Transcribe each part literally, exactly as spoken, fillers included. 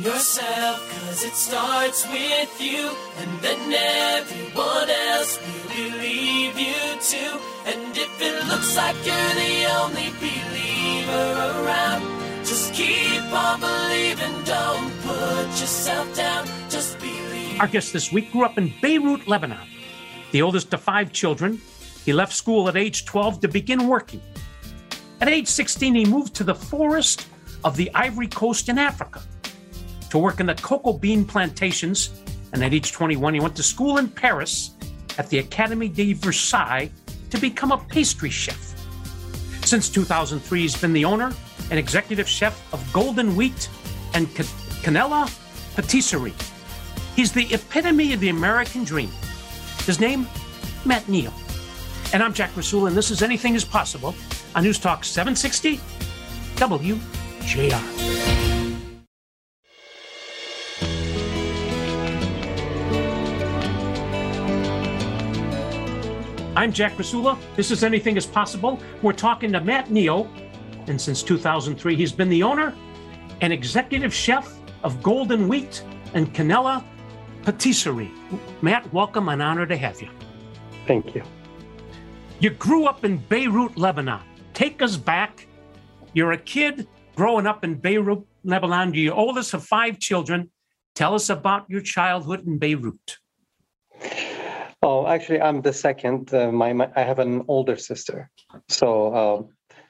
yourself, cause it starts with you, and then everyone else will believe you too. And if it looks like you're the only believer around, just keep on believing, don't put yourself down, just believe. Our guest this week grew up in Beirut, Lebanon. The oldest of five children, he left school at age twelve to begin working. At age sixteen, he moved to the forest of the Ivory Coast in Africa to work in the cocoa bean plantations. And at age twenty-one, he went to school in Paris at the Académie de Versailles to become a pastry chef. Since two thousand three, he's been the owner and executive chef of Golden Wheat and Canela Patisserie. He's the epitome of the American dream. His name, Matt Neal. And I'm Jack Rasul, and this is Anything is Possible on News Talk seven sixty W J R. I'm Jack Rasula. This is Anything is Possible. We're talking to Matt Neal, and since two thousand three, he's been the owner and executive chef of Golden Wheat and Canela Patisserie. Matt, welcome. An honor to have you. Thank you. You grew up in Beirut, Lebanon. Take us back. You're a kid growing up in Beirut, Lebanon. You're the oldest of five children. Tell us about your childhood in Beirut. Oh, actually, I'm the second. Uh, my, my I have an older sister. So, um,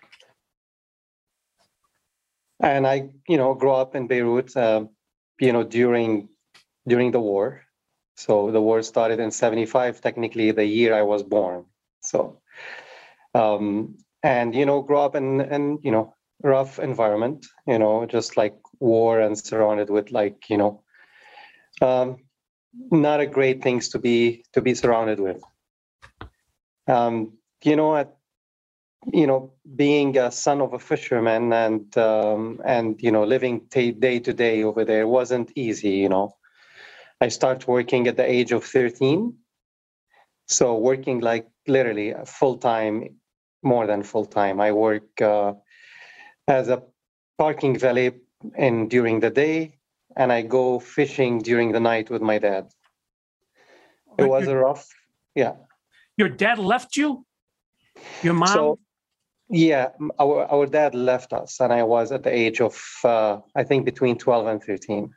and I, you know, grew up in Beirut, uh, you know, during during the war. So the war started in seventy-five, technically the year I was born. So, um, and, you know, grew up in, in, you know, rough environment, you know, just like war and surrounded with like, you know, um, not a great things to be, to be surrounded with. Um, you know, at, you know, being a son of a fisherman and, um, and, you know, living t- day to day over there wasn't easy, you know. I started working at the age of thirteen. So working like literally full-time, more than full-time. I work uh, as a parking valet in during the day, and I go fishing during the night with my dad. It But was your, a rough, yeah. Your dad left you? Your mom? So, yeah, our, our dad left us, and I was at the age of, uh, I think, between twelve and thirteen.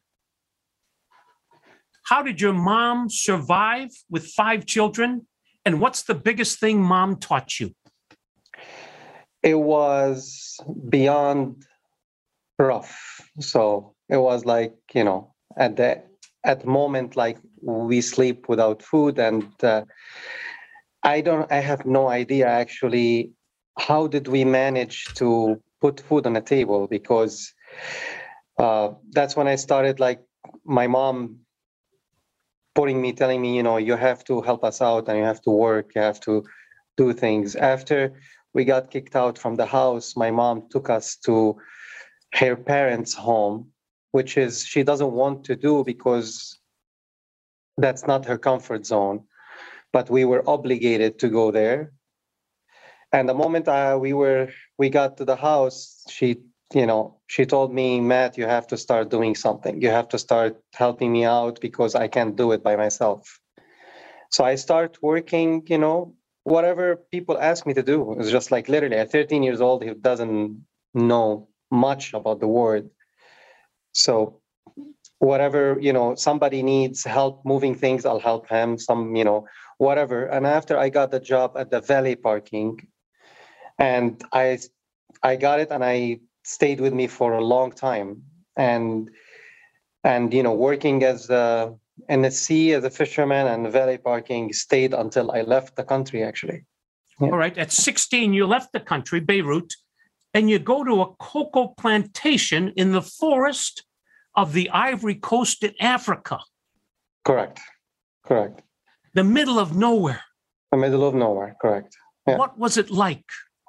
How did your mom survive with five children? And what's the biggest thing mom taught you? It was beyond rough. So it was like, you know, at the at the moment, like we sleep without food. And uh, I don't, I have no idea actually, how did we manage to put food on the table? Because uh, that's when I started, like my mom putting me, telling me, you know, you have to help us out and you have to work, you have to do things. After we got kicked out from the house, my mom took us to her parents' home, which is she doesn't want to do because that's not her comfort zone. But we were obligated to go there. And the moment uh, we were, we got to the house, she, you know, she told me, Matt, you have to start doing something. You have to start helping me out because I can't do it by myself. So I start working, you know, whatever people ask me to do. It's just like literally at thirteen years old, he doesn't know much about the word. So whatever, you know, somebody needs help moving things, I'll help him, some, you know, whatever. And after I got the job at the valet parking, and I, I got it and I stayed with me for a long time, and and you know, working as a, in the sea as a fisherman and valet parking stayed until I left the country. Actually, yeah. All right. At sixteen, you left the country, Beirut, and you go to a cocoa plantation in the forest of the Ivory Coast in Africa. Correct. Correct. The middle of nowhere. The middle of nowhere. Correct. Yeah. What was it like?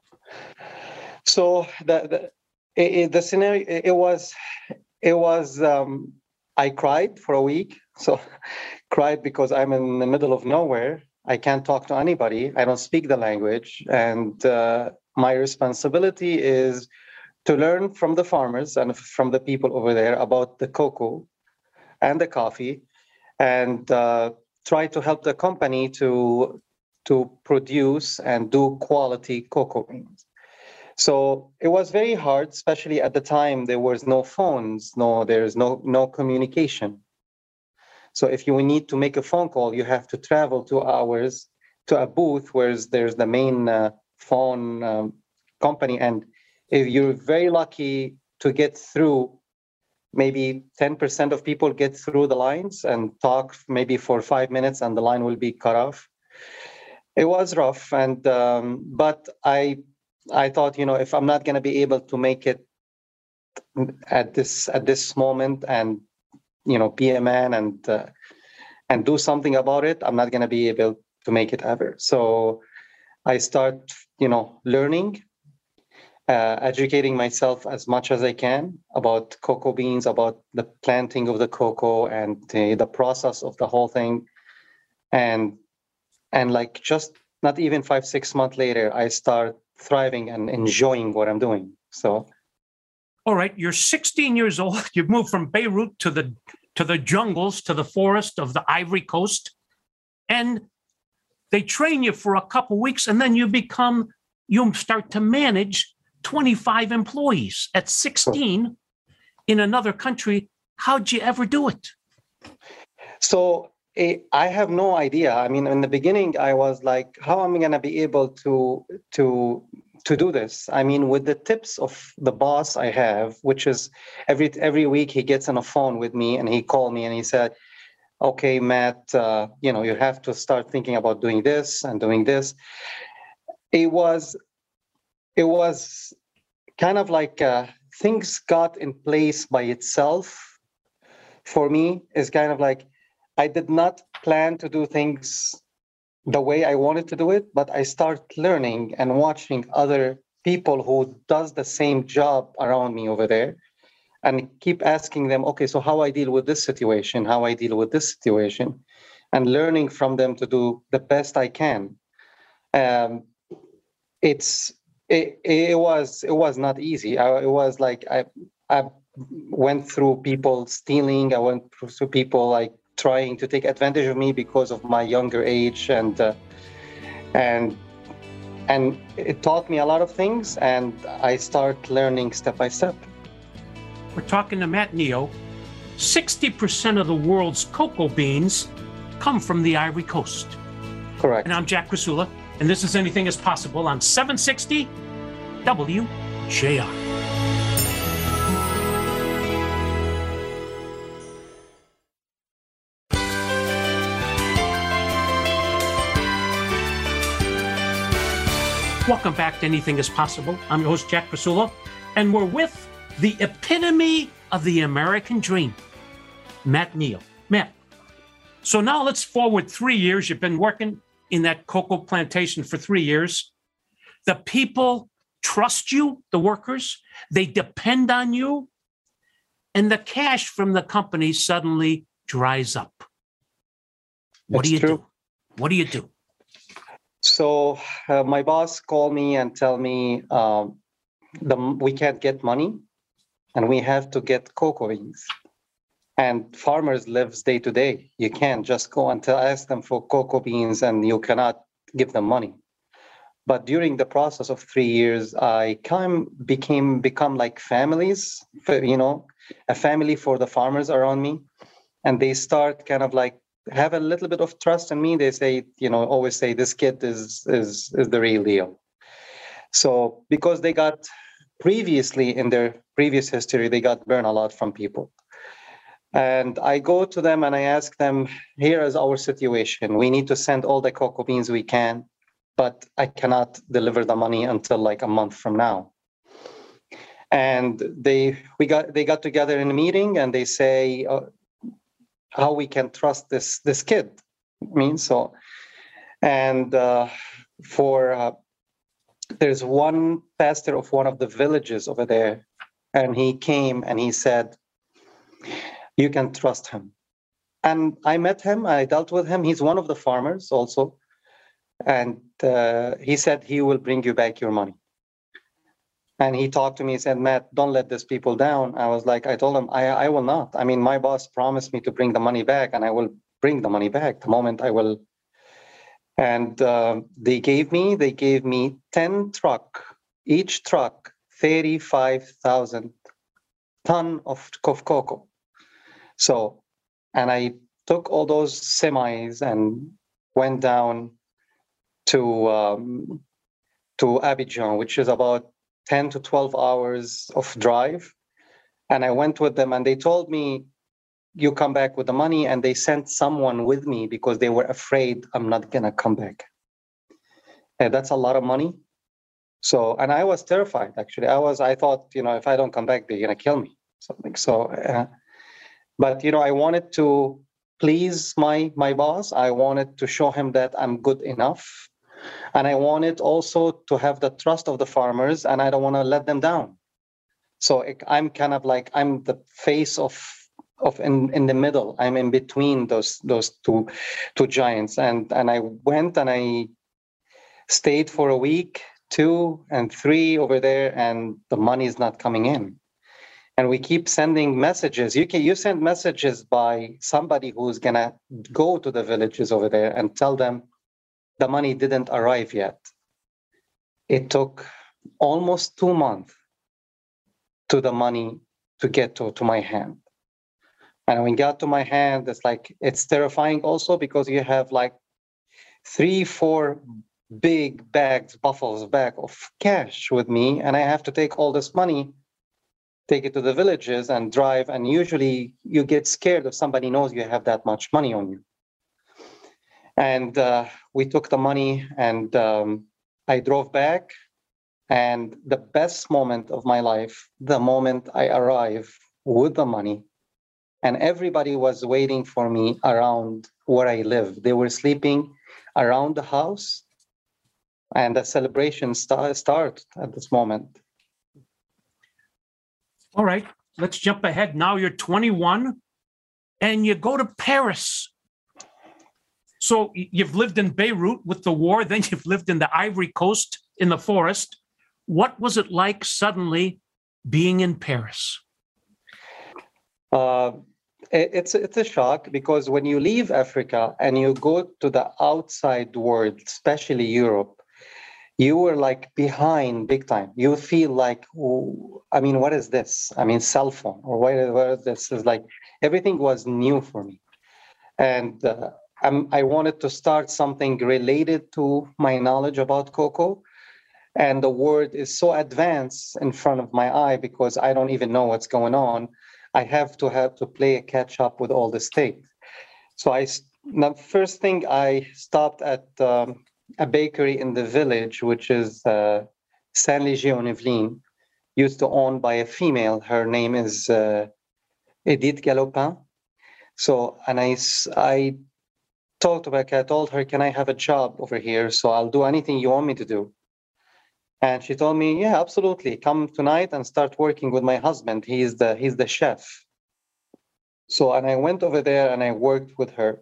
So the the. It, it, the scenario, it, it was, it was, um, I cried for a week. So cried because I'm in the middle of nowhere. I can't talk to anybody. I don't speak the language. And uh, my responsibility is to learn from the farmers and from the people over there about the cocoa and the coffee, and uh, try to help the company to to produce and do quality cocoa beans. So it was very hard, especially at the time there was no phones, no there's no no communication. So if you need to make a phone call, you have to travel two hours to a booth where there's the main uh, phone um, company, and if you're very lucky to get through, maybe ten percent of people get through the lines and talk maybe for five minutes and the line will be cut off. It was rough, and um, but I I thought, you know, if I'm not going to be able to make it at this at this moment and, you know, be a man and uh, and do something about it, I'm not going to be able to make it ever. So I start, you know, learning, uh, educating myself as much as I can about cocoa beans, about the planting of the cocoa and the, the process of the whole thing. And and like just not even five, six months later, I start thriving and enjoying what I'm doing. So, all right, you're sixteen years old. You've moved from Beirut to the to the jungles, to the forest of the Ivory Coast, and they train you for a couple weeks, and then you become you start to manage twenty-five employees at sixteen in another country. How'd you ever do it? So I have no idea. I mean, in the beginning, I was like, how am I going to be able to to to do this? I mean, with the tips of the boss I have, which is every every week he gets on a phone with me and he called me and he said, okay, Matt, uh, you know, you have to start thinking about doing this and doing this. It was, it was kind of like uh, things got in place by itself. For me, it's kind of like, I did not plan to do things the way I wanted to do it, but I start learning and watching other people who does the same job around me over there and keep asking them, okay, so how I deal with this situation, how I deal with this situation, and learning from them to do the best I can. Um, it's it, it was it was not easy. I, it was like I I went through people stealing. I went through people like trying to take advantage of me because of my younger age, and uh, and and it taught me a lot of things, and I start learning step by step. We're talking to Matt Neo. sixty percent of the world's cocoa beans come from the Ivory Coast. Correct. And I'm Jack Krasula, and this is Anything is Possible on seven sixty W J R. Welcome back to Anything is Possible. I'm your host, Jack Krasula, and we're with the epitome of the American dream, Matt Neo. Matt, so now let's forward three years. You've been working in that cocoa plantation for three years. The people trust you, the workers. They depend on you. And the cash from the company suddenly dries up. What That's do you true. do? What do you do? So uh, my boss called me and tell me um, the, we can't get money and we have to get cocoa beans. And farmers lives day to day. You can't just go and tell, ask them for cocoa beans and you cannot give them money. But during the process of three years, I kind of became become like families, you know, a family for the farmers around me. And they start kind of like have a little bit of trust in me. They say, you know, always say this kid is is is the real deal. So because they got previously in their previous history, they got burned a lot from people. And I go to them and I ask them, here is our situation. We need to send all the cocoa beans we can, but I cannot deliver the money until like a month from now. And they we got they got together in a meeting and they say, uh, how we can trust this this kid. I mean, so, and uh, for uh, there's one pastor of one of the villages over there, and he came and he said, you can trust him. And I met him, I dealt with him. He's one of the farmers also. And uh, he said he will bring you back your money. And he talked to me, he said, Matt, don't let these people down. I was like, I told him, I, I will not. I mean, my boss promised me to bring the money back, and I will bring the money back the moment I will. And uh, they gave me, they gave me ten truck, each truck, thirty-five thousand ton of, of cocoa. So, and I took all those semis and went down to um, to Abidjan, which is about ten to twelve hours of drive. And I went with them, and they told me, you come back with the money. And they sent someone with me because they were afraid I'm not going to come back. And that's a lot of money. So, and I was terrified, actually. I was, I thought, you know, if I don't come back, they're going to kill me. Something. So, uh, but, you know, I wanted to please my, my boss. I wanted to show him that I'm good enough. And I wanted also to have the trust of the farmers, and I don't want to let them down. So it, I'm kind of like, I'm the face of, of in, in the middle. I'm in between those those two two giants. And, and I went and I stayed for a week, two and three over there, and the money is not coming in. And we keep sending messages. You can you send messages by somebody who's going to go to the villages over there and tell them, the money didn't arrive yet. It took almost two months to the money to get to, to my hand. And when it got to my hand, it's like, it's terrifying also because you have like three, four big bags, buffels bag of cash with me. And I have to take all this money, take it to the villages and drive. And usually you get scared if somebody knows you have that much money on you. And uh, we took the money, and um, I drove back. And the best moment of my life, the moment I arrived with the money, and everybody was waiting for me around where I live. They were sleeping around the house, and the celebration start, start at this moment. All right, let's jump ahead. Now you're twenty-one, and you go to Paris. So you've lived in Beirut with the war, then you've lived in the Ivory Coast in the forest. What was it like suddenly being in Paris? Uh, it, it's, it's a shock, because when you leave Africa and you go to the outside world, especially Europe, you were like behind big time. You feel like, oh, I mean, what is this? I mean, cell phone, or what is, what is this? It's like everything was new for me. And uh, I'm, I wanted to start something related to my knowledge about cocoa. And the word is so advanced in front of my eye because I don't even know what's going on. I have to have to play a catch up with all the state. So I, the first thing I stopped at um, a bakery in the village, which is uh, Saint-Léger-en-Yvelines, used to own by a female. Her name is uh, Edith Galopin. So, and I, I talked to her, I told her, can I have a job over here? So I'll do anything you want me to do. And she told me, yeah, absolutely. Come tonight and start working with my husband. He's the he's the chef. So, and I went over there and I worked with her.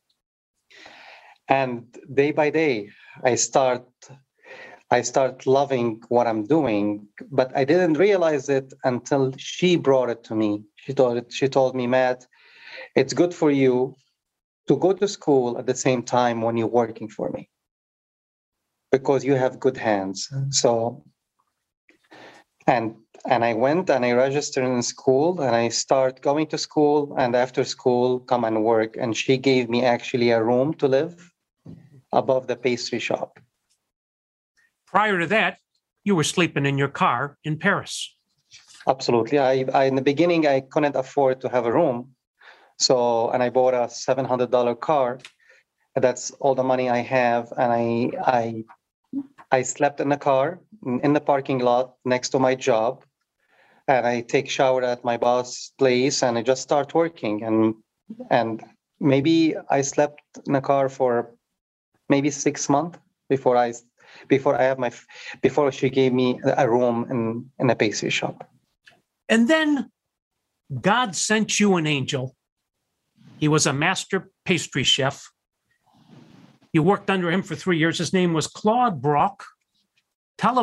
And day by day, I start I start loving what I'm doing, but I didn't realize it until she brought it to me. She told it, she told me, Matt, it's good for you to go to school at the same time when you're working for me, because you have good hands. So, and and I went and I registered in school, and I start going to school, and after school come and work. And she gave me actually a room to live above the pastry shop. Prior to that, you were sleeping in your car in Paris. Absolutely. I, I in the beginning, I couldn't afford to have a room. So, and I bought a seven hundred dollars car. That's all the money I have. And I, I, I slept in the car, in the parking lot next to my job. And I take shower at my boss' place, and I just start working. And, and maybe I slept in the car for maybe six months before I, before I have my, before she gave me a room in, in a pastry shop. And then God sent you an angel. He was a master pastry chef. You worked under him for three years. His name was Claude Brock. Tell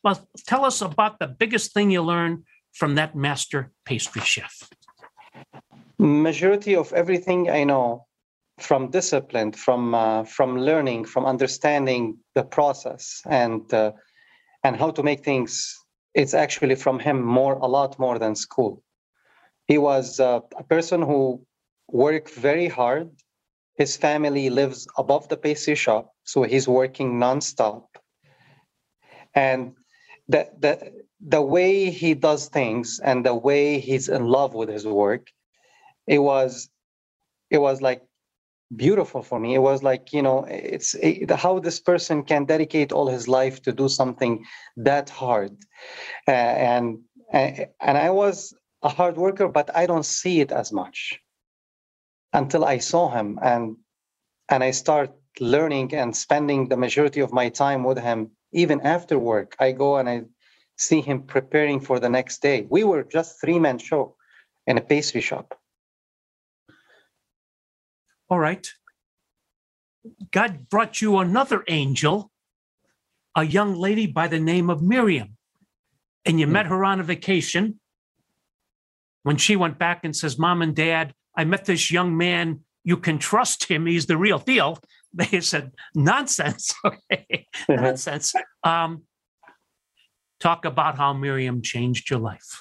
Well, tell us about the biggest thing you learned from that master pastry chef. Majority of everything I know, from discipline, from uh, from learning, from understanding the process, and uh, and how to make things, it's actually from him more, a lot more than school. He was uh, a person who worked very hard. His family lives above the pastry shop, so he's working nonstop. And the the the way he does things and the way he's in love with his work, it was it was like beautiful for me. It was like, you know, it's it, how this person can dedicate all his life to do something that hard. Uh, and and I was a hard worker, but I don't see it as much until I saw him, and and I start learning and spending the majority of my time with him. Even after work, I go and I see him preparing for the next day. We were just three-man show in a pastry shop. All right. God brought you another angel, a young lady by the name of Miriam, and you met her on a vacation. When she went back and says, Mom and Dad, I met this young man. You can trust him. He's the real deal. They said, nonsense. Okay, mm-hmm. Nonsense. Um, talk about how Miriam changed your life.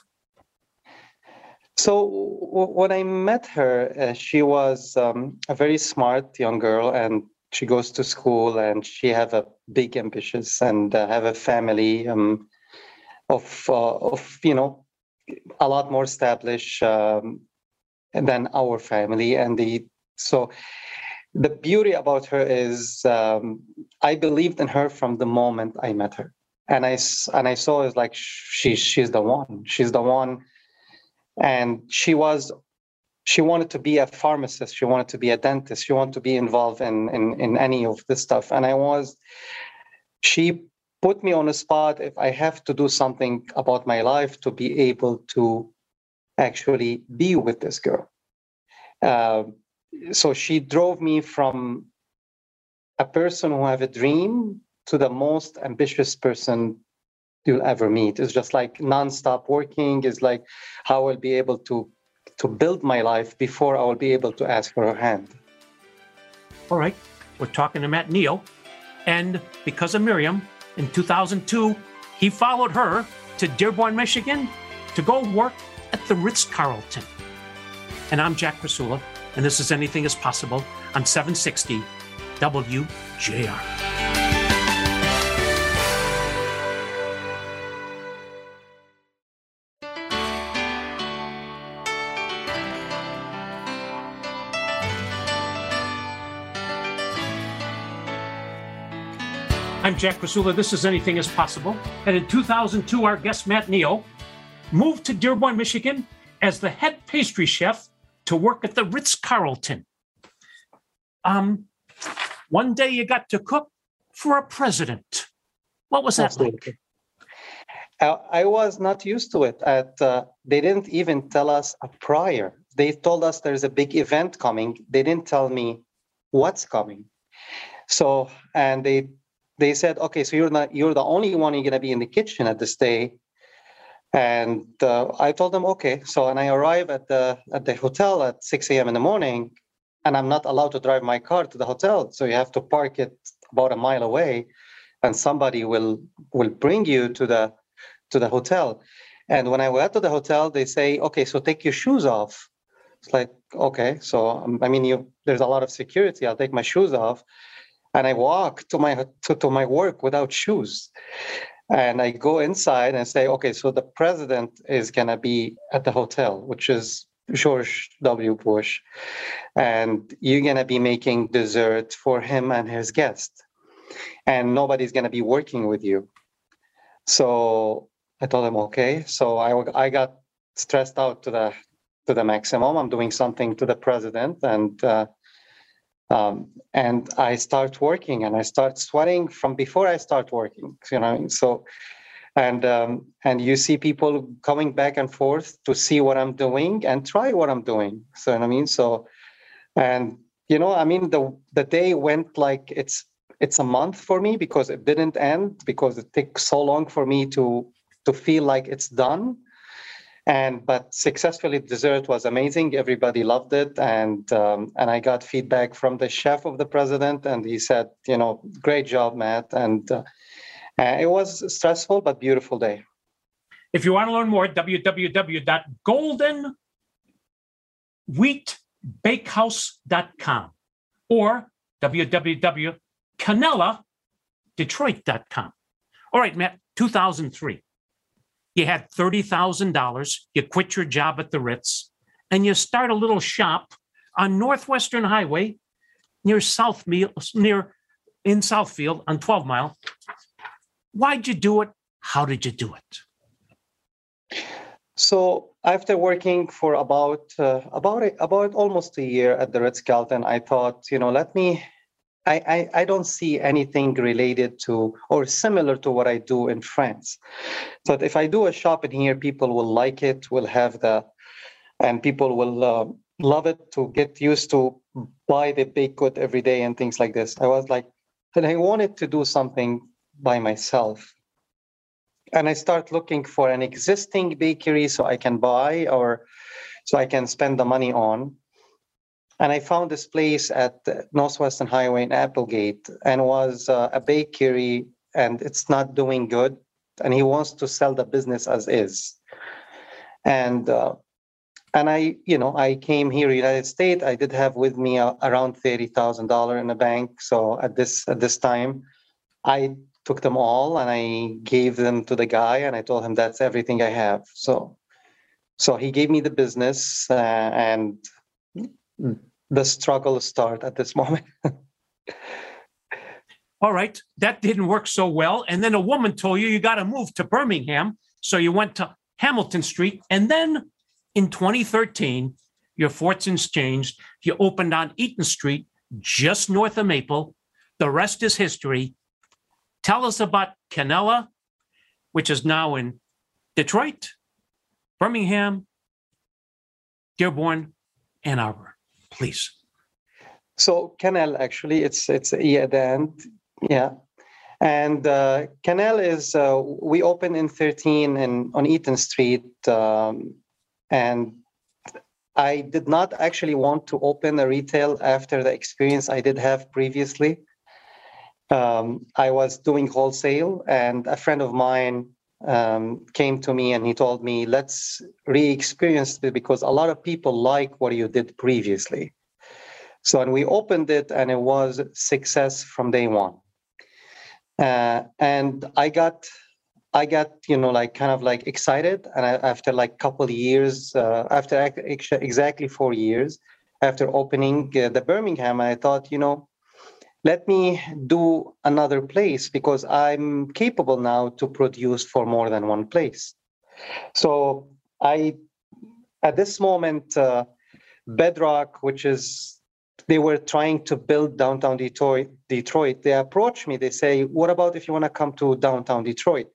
So w- when I met her, uh, she was um, a very smart young girl, and she goes to school, and she have a big ambitions and uh, have a family um, of uh, of you know a lot more established um, than our family. And the so the beauty about her is um, I believed in her from the moment I met her, and I and I saw it like she she's the one. She's the one. And she was, she wanted to be a pharmacist. She wanted to be a dentist. She wanted to be involved in, in, in any of this stuff. And I was, she put me on a spot if I have to do something about my life to be able to actually be with this girl. Uh, so she drove me from a person who have a dream to the most ambitious person you'll ever meet. It's just like nonstop working. Is like how I'll be able to to build my life before I will be able to ask for her hand. All right, we're talking to Matt Neal, and because of Miriam, in two thousand two, he followed her to Dearborn, Michigan, to go work at the Ritz-Carlton. And I'm Jack Krasula, and this is Anything Is Possible on seven sixty W J R. I'm Jack Krasula. This is Anything Is Possible. And in two thousand two, our guest, Matt Neal, moved to Dearborn, Michigan as the head pastry chef to work at the Ritz-Carlton. Um, one day you got to cook for a president. What was that Absolutely. like? I was not used to it. At, uh, they didn't even tell us a prior. They told us there's a big event coming. They didn't tell me what's coming. So, and they They said, okay, so you're not, you're the only one you're going to be in the kitchen at this day. And uh, I told them, okay. So, and I arrive at the at the hotel at six a.m. in the morning, and I'm not allowed to drive my car to the hotel. So you have to park it about a mile away, and somebody will will bring you to the to the hotel. And when I went to the hotel, they say, okay, so take your shoes off. It's like, okay. So, um, I mean, you there's a lot of security. I'll take my shoes off. And I walk to my to, to my work without shoes. And I go inside and say, okay, so the president is going to be at the hotel, which is George W. Bush. And you're going to be making dessert for him and his guest. And nobody's going to be working with you. So I told him, okay. So I, I got stressed out to the to the maximum. I'm doing something to the president. And uh, Um, and I start working, and I start sweating from before I start working, you know. So, and um, and you see people coming back and forth to see what I'm doing and try what I'm doing. So, you know what I mean, so, and you know, I mean, the the day went like it's it's a month for me because it didn't end, because it took so long for me to to feel like it's done. And but successfully, dessert was amazing. Everybody loved it, and um, and I got feedback from the chef of the president, and he said, you know, great job, Matt. And uh, uh, it was a stressful but beautiful day. If you want to learn more, w w w dot golden wheat bakehouse dot com or w w w dot canela detroit dot com. All right, Matt, two thousand three. You had thirty thousand dollars, you quit your job at the Ritz, and you start a little shop on Northwestern Highway near Southfield, near in Southfield on twelve mile. Why'd you do it? How did you do it? So after working for about uh, about about almost a year at the Ritz-Carlton, I thought, you know, let me. I, I, I don't see anything related to or similar to what I do in France. So if I do a shop in here, people will like it, will have the, and people will uh, love it, to get used to buy the baked good every day and things like this. I was like, and I wanted to do something by myself. And I start looking for an existing bakery so I can buy or so I can spend the money on. And I found this place at Northwestern Highway in Applegate, and was uh, a bakery, and it's not doing good. And he wants to sell the business as is. And uh, and I, you know, I came here, United States. I did have with me uh, around thirty thousand dollars in the bank. So at this at this time, I took them all and I gave them to the guy, and I told him that's everything I have. So so he gave me the business, uh, and the struggle start at this moment. All right, that didn't work so well. And then a woman told you you got to move to Birmingham. So you went to Hamilton Street. And then in twenty thirteen, your fortunes changed. You opened on Eaton Street, just north of Maple. The rest is history. Tell us about Canela, which is now in Detroit, Birmingham, Dearborn, Ann Arbor. Please. So Canel, actually, it's it's E at the end, yeah. And uh, Canel is uh, we opened in thirteen in on Eaton Street, um, and I did not actually want to open a retail after the experience I did have previously. Um, I was doing wholesale, and a friend of mine um, came to me and he told me, let's re-experience it because a lot of people like what you did previously. So, and we opened it and it was success from day one. Uh, and I got, I got, you know, like kind of like excited. And I, after like a couple of years, uh, after exactly four years after opening uh, the Birmingham, I thought, you know, let me do another place because I'm capable now to produce for more than one place. So I, at this moment, uh, Bedrock, which is, they were trying to build downtown Detroit, Detroit. They approached me, they say, what about if you want to come to downtown Detroit?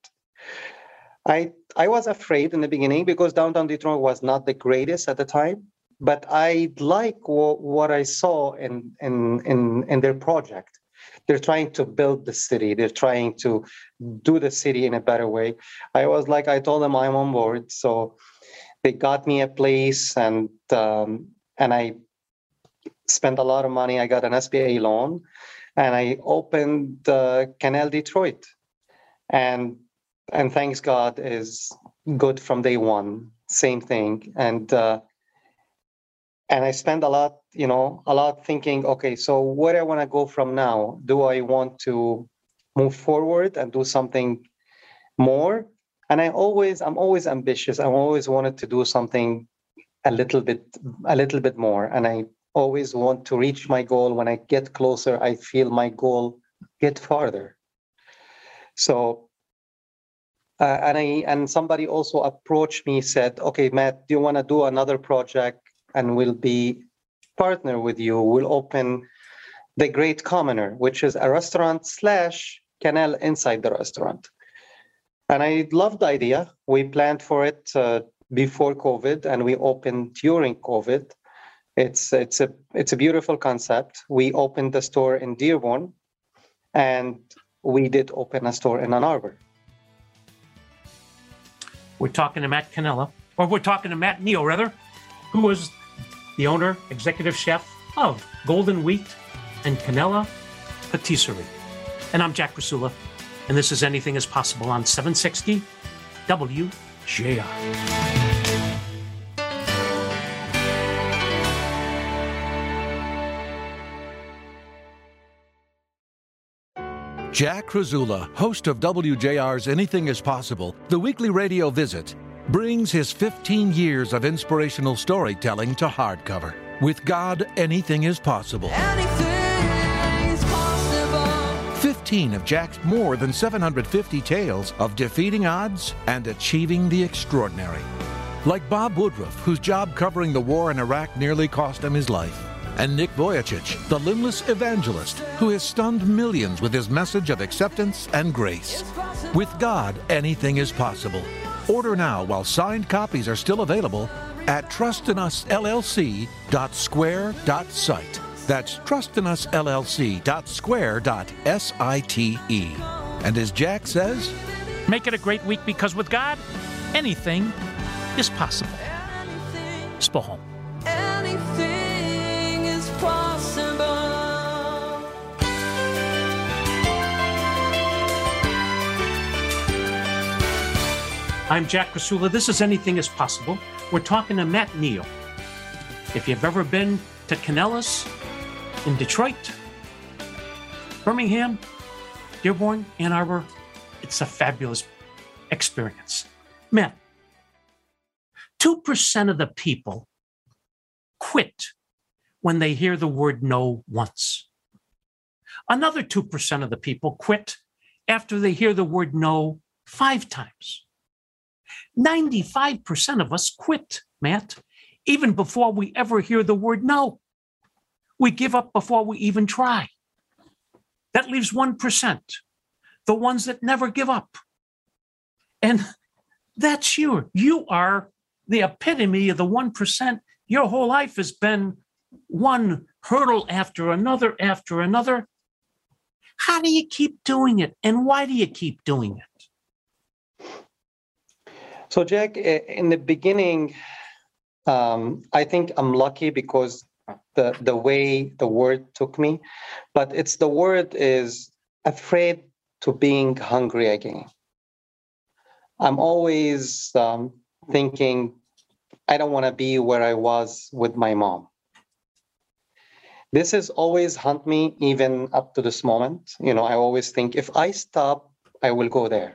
I, I was afraid in the beginning because downtown Detroit was not the greatest at the time. But I like w- what I saw in, in in in their project. They're trying to build the city. They're trying to do the city in a better way. I was like, I told them I'm on board. So they got me a place, and um, and I spent a lot of money. I got an S B A loan, and I opened uh, Canel Detroit, and and thanks God is good from day one. Same thing, and. Uh, And I spend a lot, you know, a lot thinking, okay, so where I want to go from now? Do I want to move forward and do something more? And I always, I'm always ambitious. I always wanted to do something a little bit, a little bit more. And I always want to reach my goal. When I get closer, I feel my goal get farther. So, uh, and I, and somebody also approached me, said, okay, Matt, do you want to do another project? And we'll be partner with you. We'll open the Great Commoner, which is a restaurant slash Canel inside the restaurant. And I loved the idea. We planned for it uh, before COVID, and we opened during COVID. It's it's a it's a beautiful concept. We opened the store in Dearborn, and we did open a store in Ann Arbor. We're talking to Matt Cannella, or we're talking to Matt Neal, rather, who is the owner, executive chef of Golden Wheat and Cannella Patisserie. And I'm Jack Krasula, and this is Anything is Possible on seven sixty W J R. Jack Krasula, host of W J R's Anything is Possible, the weekly radio visit, brings his fifteen years of inspirational storytelling to hardcover. With God, anything is possible. Anything is possible. fifteen of Jack's more than seven hundred fifty tales of defeating odds and achieving the extraordinary. Like Bob Woodruff, whose job covering the war in Iraq nearly cost him his life. And Nick Vujicic, the limbless evangelist who has stunned millions with his message of acceptance and grace. With God, anything is possible. Order now while signed copies are still available at trust in us L L C dot square dot site. That's trust in us L L C dot square dot site. And as Jack says, Make it a great week, because with God, anything is possible. Spohom. Anything is possible. I'm Jack Krasula. This is Anything is Possible. We're talking to Matt Neal. If you've ever been to Cannella's in Detroit, Birmingham, Dearborn, Ann Arbor, it's a fabulous experience. Matt, two percent of the people quit when they hear the word no once. Another two percent of the people quit after they hear the word no five times. ninety-five percent of us quit, Matt, even before we ever hear the word no. We give up before we even try. That leaves one percent, the ones that never give up. And that's you. You are the epitome of the one percent. Your whole life has been one hurdle after another after another. How do you keep doing it? And why do you keep doing it? So, Jack, in the beginning, um, I think I'm lucky because the the way the word took me, but it's the word is afraid to being hungry again. I'm always um, thinking, I don't want to be where I was with my mom. This has always haunted me, even up to this moment. You know, I always think if I stop, I will go there,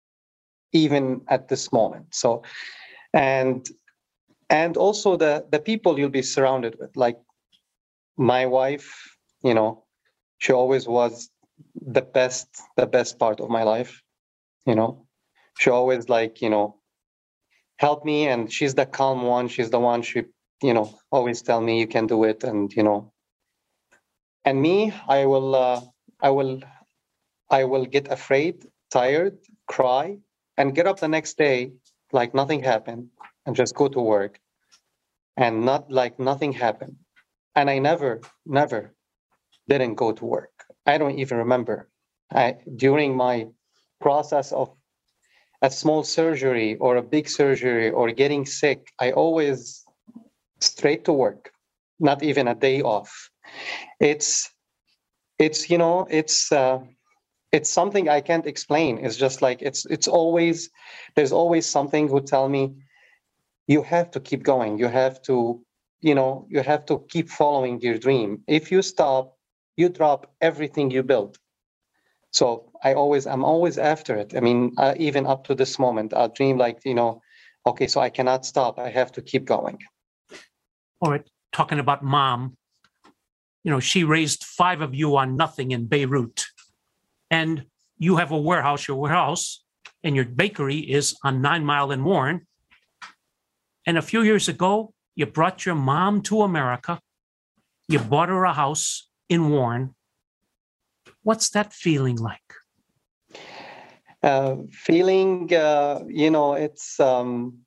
even at this moment. So, and and also the the people you'll be surrounded with, like my wife. You know, she always was the best, the best part of my life. You know, she always like you know. help me, and she's the calm one. She's the one she, you know, always tell me you can do it, and you know. And me, I will, uh, I will, I will get afraid, tired, cry, and get up the next day like nothing happened, and just go to work, and not like nothing happened. And I never, never didn't go to work. I don't even remember. I during my process of a small surgery or a big surgery or getting sick, I always straight to work, not even a day off. It's, it's you know, it's uh, it's something I can't explain. It's just like it's it's always there's always something who tell me you have to keep going. You have to, you know, you have to keep following your dream. If you stop, you drop everything you built. So I always, I'm always after it. I mean, uh, even up to this moment, I dream like, you know, okay, so I cannot stop. I have to keep going. All right, talking about mom, you know, she raised five of you on nothing in Beirut. And you have a warehouse, your warehouse, and your bakery is on Nine Mile in Warren. And a few years ago, you brought your mom to America. You bought her a house in Warren. What's that feeling like? Uh, feeling, uh, you know, it's, um,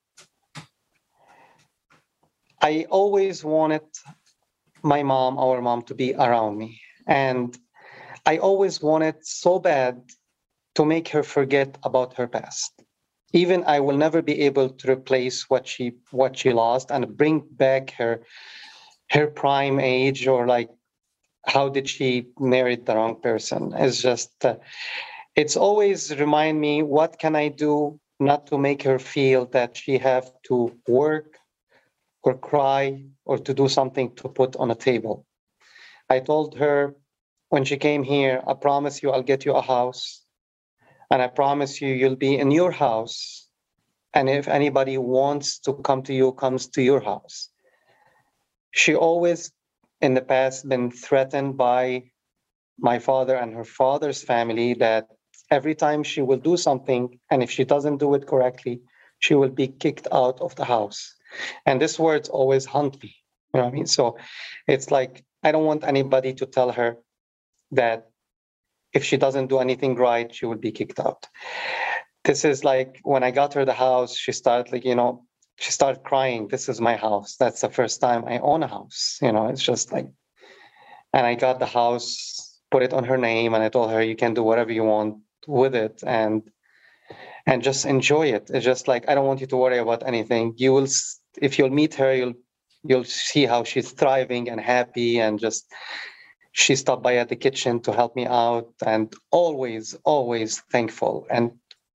I always wanted my mom, our mom, to be around me. And I always wanted so bad to make her forget about her past. Even I will never be able to replace what she what she lost and bring back her her prime age, or like how did she marry the wrong person. It's just uh, it's always remind me, what can I do not to make her feel that she have to work or cry or to do something to put on a table. I told her when she came here, I promise you I'll get you a house, and I promise you you'll be in your house. And if anybody wants to come to you, comes to your house. She always in the past been threatened by my father and her father's family that every time she will do something, and if she doesn't do it correctly, she will be kicked out of the house. And this words always haunt me. You know what I mean? So it's like, I don't want anybody to tell her that if she doesn't do anything right, she will be kicked out. This is like when I got her the house, she started like, you know, she started crying. This is my house. That's the first time I own a house. You know, it's just like, and I got the house, put it on her name, and I told her you can do whatever you want with it, and and just enjoy it. It's just like, I don't want you to worry about anything. You will, if you'll meet her, you'll you'll see how she's thriving and happy, and just she stopped by at the kitchen to help me out, and always, always thankful. And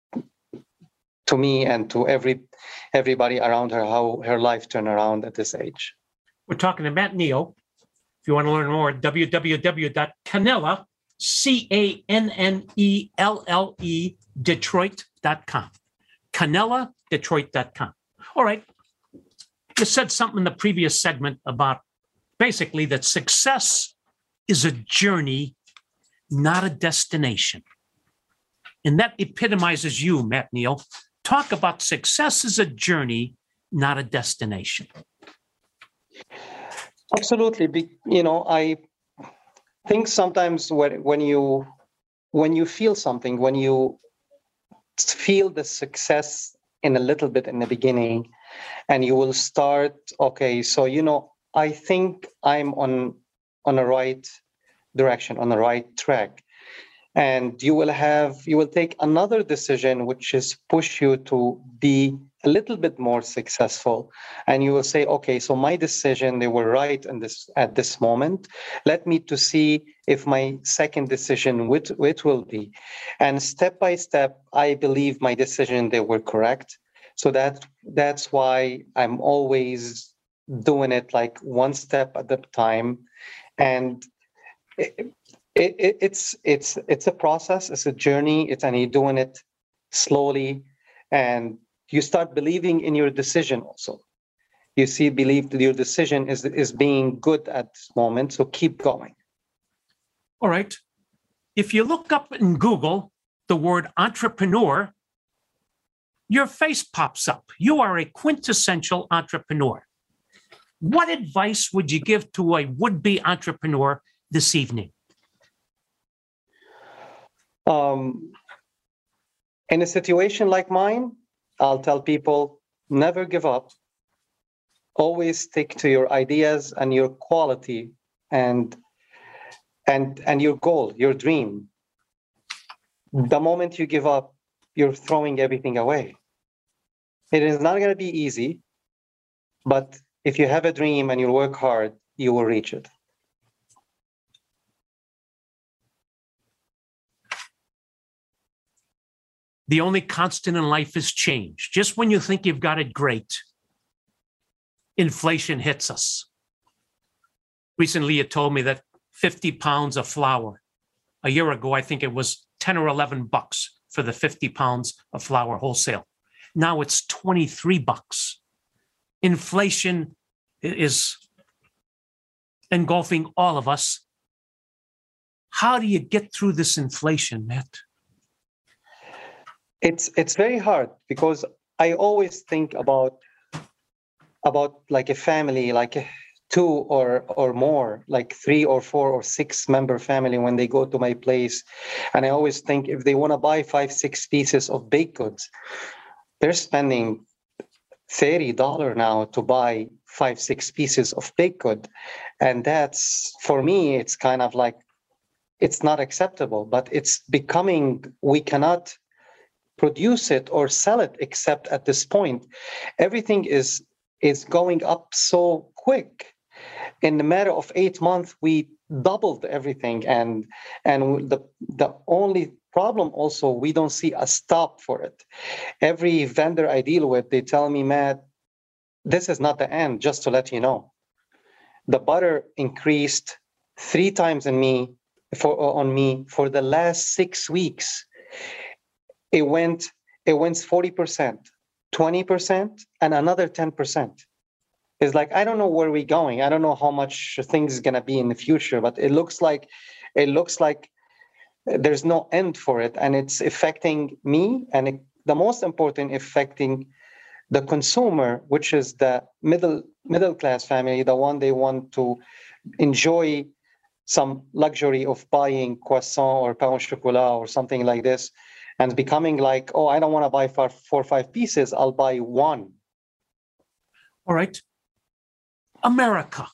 to me and to every everybody around her, how her life turned around at this age. We're talking to Matt Neal. If you want to learn more, w w w dot canella, C A N N E L L E, Detroit dot com. Canella Detroit dot com. All right. You said something in the previous segment about basically that success is a journey, not a destination. And that epitomizes you, Matt Neal. Talk about success as a journey, not a destination. Absolutely. Be, you know, I think sometimes when, when you when you feel something, when you feel the success in a little bit in the beginning, and you will start, okay, so, you know, I think I'm on on the right direction, on the right track. And you will have, you will take another decision, which is push you to be a little bit more successful. And you will say, okay, so my decision, they were right in this at this moment. Let me to see if my second decision, which, which will be. And step by step, I believe my decision, they were correct. So that that's why I'm always doing it like one step at a time. And it, It, it, it's it's it's a process. It's a journey. It's and you're doing it slowly, and you start believing in your decision. Also, you see, believe that your decision is is being good at this moment. So keep going. All right. If you look up in Google the word entrepreneur, your face pops up. You are a quintessential entrepreneur. What advice would you give to a would-be entrepreneur this evening? Um, in a situation like mine, I'll tell people, never give up. Always stick to your ideas and your quality and and and your goal, your dream. The moment you give up, you're throwing everything away. It is not going to be easy, but if you have a dream and you work hard, you will reach it. The only constant in life is change. Just when you think you've got it great, inflation hits us. Recently, you told me that fifty pounds of flour. A year ago, I think it was ten or eleven bucks for the fifty pounds of flour wholesale. Now it's twenty-three bucks. Inflation is engulfing all of us. How do you get through this inflation, Matt? It's it's very hard because I always think about about like a family, like a two or or more, like three or four or six member family when they go to my place, and I always think if they want to buy five six pieces of baked goods, they're spending thirty dollars now to buy five six pieces of baked good, and that's for me it's kind of like it's not acceptable, but it's becoming, we cannot produce it or sell it except at this point. Everything is is going up so quick. In a matter of eight months, we doubled everything, and and the the only problem also, we don't see a stop for it. Every vendor I deal with, they tell me, Matt, this is not the end, just to let you know. The butter increased three times in me for on me for the last six weeks. It went it went forty percent, twenty percent, and another ten percent. It's like, I don't know where we're going. I don't know how much things is gonna be in the future, but it looks like it looks like there's no end for it, and it's affecting me, and it, the most important, affecting the consumer, which is the middle middle class family, the one they want to enjoy some luxury of buying croissant or pain au chocolat or something like this, and becoming like, oh, I don't want to buy four, four or five pieces, I'll buy one. All right. America.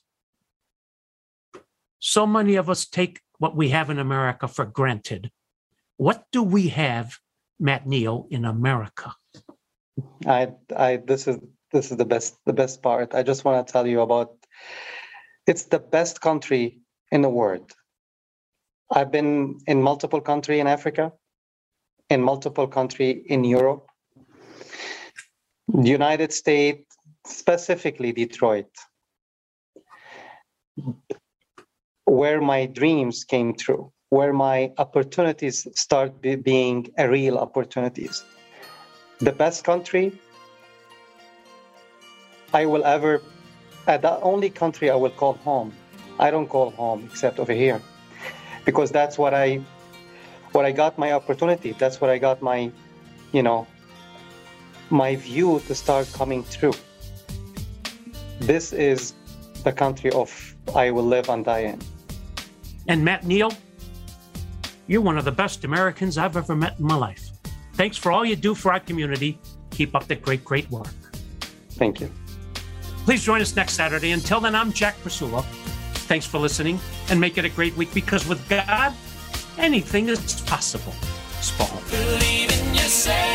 So many of us take what we have in America for granted. What do we have, Matt Neal, in America? I, I, this is this is the best the best part. I just want to tell you about. It's the best country in the world. I've been in multiple countries in Africa, in multiple countries in Europe, the United States, specifically Detroit, where my dreams came true, where my opportunities start be being a real opportunities. The best country I will ever, uh, the only country I will call home. I don't call home except over here, because that's what I, what I got my opportunity. That's what I got my, you know, my view to start coming true. This is the country of I will live and die in. And Matt Neal, you're one of the best Americans I've ever met in my life. Thanks for all you do for our community. Keep up the great, great work. Thank you. Please join us next Saturday. Until then, I'm Jack Prasulo. Thanks for listening, and make it a great week, because with God, anything is possible. Spall. Believe in yourself.